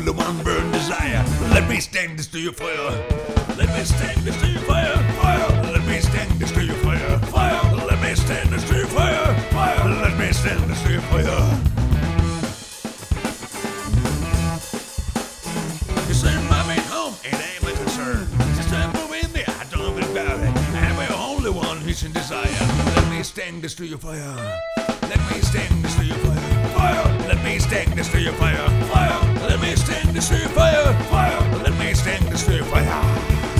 only one burn desire. Let me stand this to your fire. Let me stand this to your fire. Fire. Let me stand this to your fire. Fire. Let me stand this to your fire. Fire. Let me stand this to your fire. You say, Mommy, home ain't ain't my concern. Just move in there, I don't know about it. I'm the only one who's in desire. Let me stand this to your fire. Let me stand this to your fire. Fire. Let me stand this to your fire. Fire. Let me stand this to your fire. Fire. Let me stand this to your fire.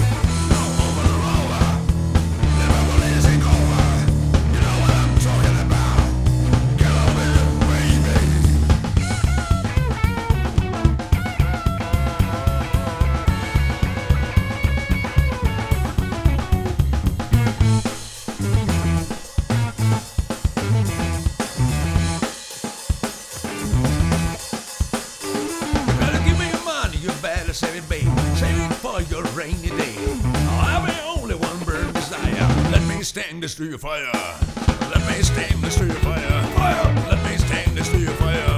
Save it, babe. Save it for your rainy day. I'm the only one burn desire. Let me stand this to your fire. Let me stand this to your fire. Fire. Let me stand this to your fire.